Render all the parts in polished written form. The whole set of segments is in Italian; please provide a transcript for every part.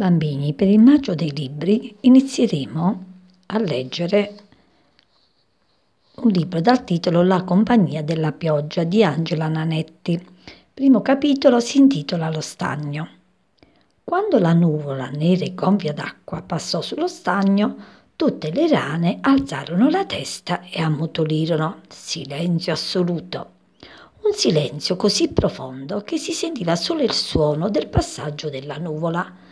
Bambini, per il Maggio dei Libri inizieremo a leggere un libro dal titolo La compagnia della pioggia di Angela Nanetti. Il primo capitolo si intitola Lo stagno. Quando la nuvola nera e gonfia d'acqua passò sullo stagno, tutte le rane alzarono la testa e ammutolirono. Silenzio assoluto. Un silenzio così profondo che si sentiva solo il suono del passaggio della nuvola.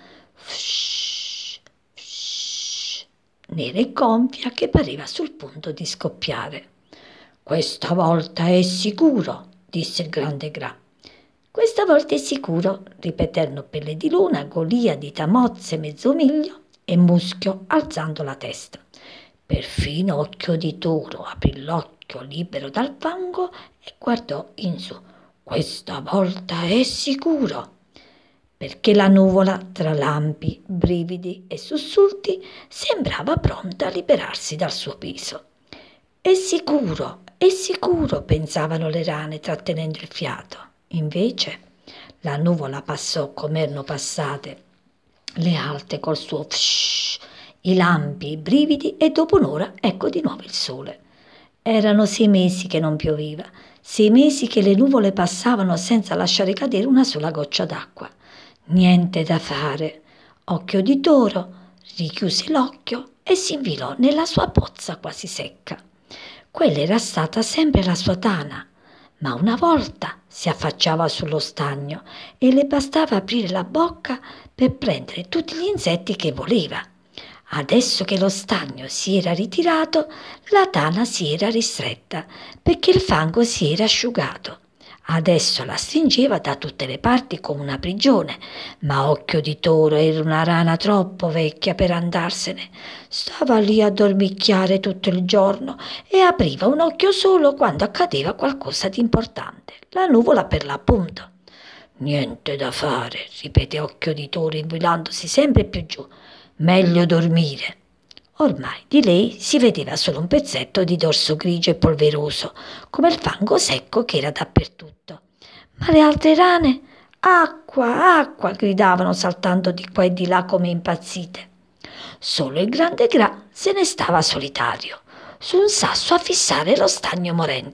Fsh, fsh, nera e gonfia che pareva sul punto di scoppiare. «Questa volta è sicuro», disse il grande Gra. «Questa volta è sicuro», ripeterono Pelle di Luna, Golia, Dita Mozze, Mezzomiglio e Muschio, alzando la testa. Perfino Occhio di Toro aprì l'occhio libero dal fango e guardò in su. «Questa volta è sicuro», perché la nuvola, tra lampi, brividi e sussulti, sembrava pronta a liberarsi dal suo peso. È sicuro, pensavano le rane trattenendo il fiato. Invece la nuvola passò come erano passate le altre col suo fsh, i lampi, i brividi e dopo un'ora ecco di nuovo il sole. Erano 6 mesi che non pioveva, 6 mesi che le nuvole passavano senza lasciare cadere una sola goccia d'acqua. Niente da fare. Occhio di Toro richiuse l'occhio e si infilò nella sua pozza quasi secca. Quella era stata sempre la sua tana, ma una volta si affacciava sullo stagno e le bastava aprire la bocca per prendere tutti gli insetti che voleva. Adesso che lo stagno si era ritirato, la tana si era ristretta perché il fango si era asciugato. Adesso la stringeva da tutte le parti come una prigione, ma Occhio di Toro era una rana troppo vecchia per andarsene. Stava lì a dormicchiare tutto il giorno e apriva un occhio solo quando accadeva qualcosa di importante, la nuvola per l'appunto. «Niente da fare», ripeté Occhio di Toro infilandosi sempre più giù. «Meglio dormire». Ormai di lei si vedeva solo un pezzetto di dorso grigio e polveroso, come il fango secco che era dappertutto. Ma le altre rane? «Acqua, acqua!» gridavano saltando di qua e di là come impazzite. Solo il grande Gra se ne stava solitario, su un sasso a fissare lo stagno morente.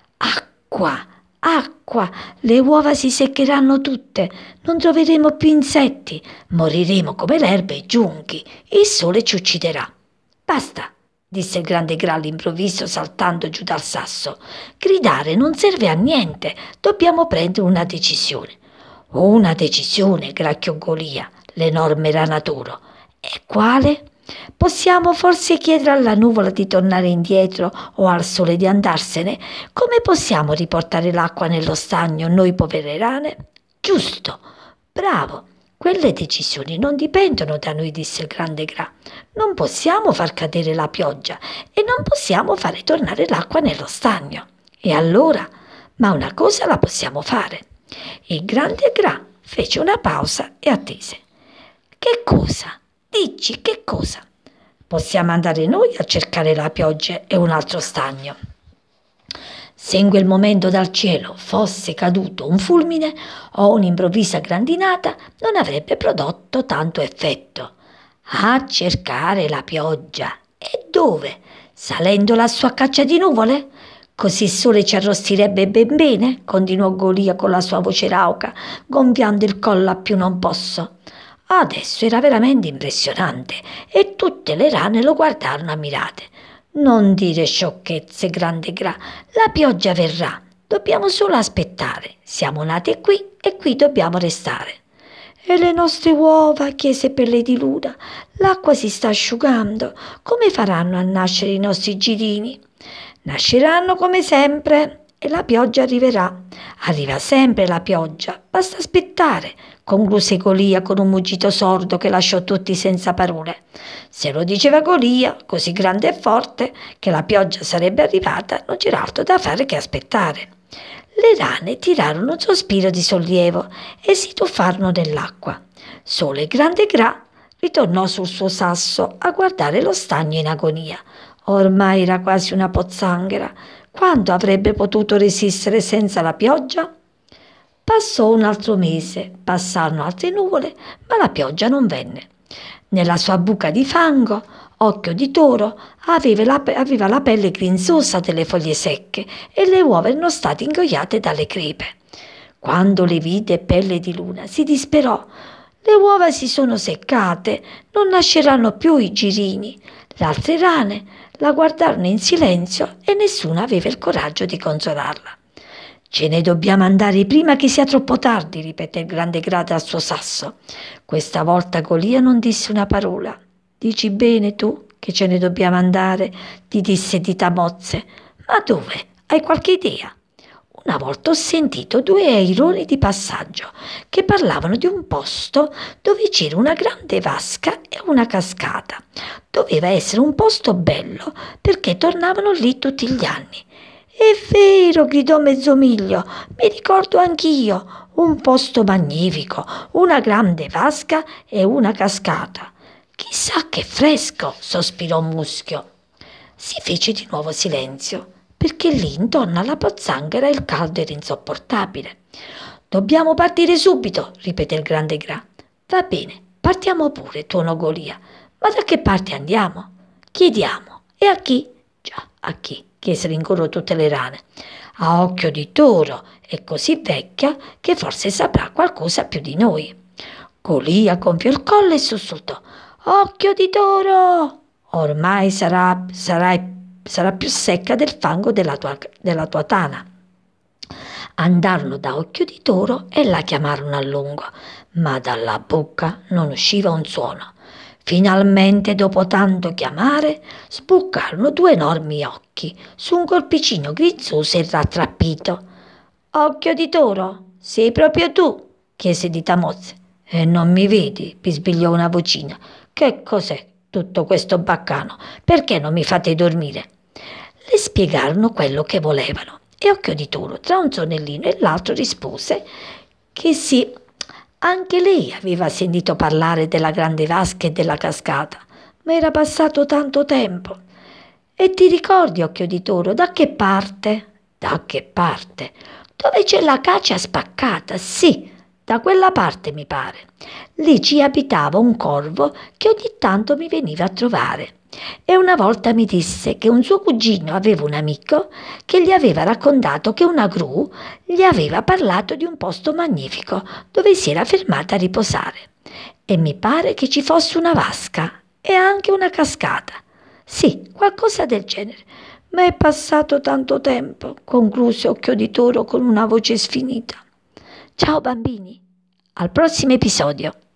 «Acqua, acqua! Le uova si seccheranno tutte, non troveremo più insetti, moriremo come l'erba e i giunchi, il sole ci ucciderà». «Basta», disse il grande Gra all'improvviso saltando giù dal sasso. «Gridare non serve a niente, dobbiamo prendere una decisione». «Una decisione», gracchiò Golia, l'enorme ranatoro. «E quale?» «Possiamo forse chiedere alla nuvola di tornare indietro o al sole di andarsene? Come possiamo riportare l'acqua nello stagno, noi povere rane?» «Giusto, bravo. Quelle decisioni non dipendono da noi», disse il grande Gra. «Non possiamo far cadere la pioggia e non possiamo fare tornare l'acqua nello stagno. E allora? Ma una cosa la possiamo fare». Il grande Gra fece una pausa e attese. «Che cosa? Dici, che cosa?» «Possiamo andare noi a cercare la pioggia e un altro stagno». Se in quel momento dal cielo fosse caduto un fulmine o un'improvvisa grandinata, non avrebbe prodotto tanto effetto. «A cercare la pioggia. E dove? Salendo lassù a caccia di nuvole? Così il sole ci arrostirebbe ben bene», continuò Golia con la sua voce rauca, gonfiando il collo a più non posso. Adesso era veramente impressionante e tutte le rane lo guardarono ammirate. «Non dire sciocchezze, grande Gra, la pioggia verrà, dobbiamo solo aspettare, siamo nate qui e qui dobbiamo restare». «E le nostre uova?» chiese Pelle di Luna. «L'acqua si sta asciugando, come faranno a nascere i nostri girini?» «Nasceranno come sempre e la pioggia arriverà. Arriva sempre la pioggia, basta aspettare», concluse Golia con un muggito sordo che lasciò tutti senza parole. Se lo diceva Golia, così grande e forte, che la pioggia sarebbe arrivata, non c'era altro da fare che aspettare. Le rane tirarono un sospiro di sollievo e si tuffarono nell'acqua. Solo il grande Gra ritornò sul suo sasso a guardare lo stagno in agonia. Ormai era quasi una pozzanghera. Quanto avrebbe potuto resistere senza la pioggia? Passò un altro mese, passarono altre nuvole, ma la pioggia non venne. Nella sua buca di fango, Occhio di Toro aveva la pelle grinzosa delle foglie secche e le uova erano state ingoiate dalle crepe. Quando le vide Pelle di Luna si disperò. Le uova si sono seccate, non nasceranno più i girini. Le altre rane la guardarono in silenzio e nessuna aveva il coraggio di consolarla. Ce ne dobbiamo andare prima che sia troppo tardi, ripeté il grande Grate al suo sasso. Questa volta Golia non disse una parola. Dici bene tu che ce ne dobbiamo andare, ti disse Dita Mozze. Ma dove? Hai qualche idea? Una volta ho sentito due aironi di passaggio che parlavano di un posto dove c'era una grande vasca e una cascata. Doveva essere un posto bello perché tornavano lì tutti gli anni. È vero, gridò Mezzomiglio, mi ricordo anch'io, un posto magnifico, una grande vasca e una cascata. Chissà che fresco, sospirò Muschio. Si fece di nuovo silenzio, perché lì intorno alla pozzanghera il caldo era insopportabile. Dobbiamo partire subito, ripeté il grande Gra. Va bene, partiamo pure, tuonò Golia. Ma da che parte andiamo? Chiediamo. E a chi? Già, a chi? Chiesero in coro tutte le rane. A Occhio di Toro, è così vecchia che forse saprà qualcosa più di noi. Golia gonfiò il collo e sussultò. Occhio di Toro! Ormai sarà più secca del fango della tua tana. Andarono da Occhio di Toro e la chiamarono a lungo, ma dalla bocca non usciva un suono. Finalmente, dopo tanto chiamare, sbucarono due enormi occhi su un corpicino grizzoso e rattrappito. Occhio di Toro, sei proprio tu? Chiese Dita Mozze. E non mi vedi? Bisbigliò una vocina. Che cos'è tutto questo baccano? Perché non mi fate dormire? Le spiegarono quello che volevano e Occhio di Toro, tra un sonnellino e l'altro, rispose che sì, anche lei aveva sentito parlare della grande vasca e della cascata, ma era passato tanto tempo. E ti ricordi, Occhio di Toro, da che parte? Da che parte? Dove c'è la cacia spaccata, sì, da quella parte mi pare. Lì ci abitava un corvo che ogni tanto mi veniva a trovare. E una volta mi disse che un suo cugino aveva un amico che gli aveva raccontato che una gru gli aveva parlato di un posto magnifico dove si era fermata a riposare. E mi pare che ci fosse una vasca e anche una cascata. Sì, qualcosa del genere. Ma è passato tanto tempo, concluse Occhio di Toro con una voce sfinita. Ciao bambini, al prossimo episodio.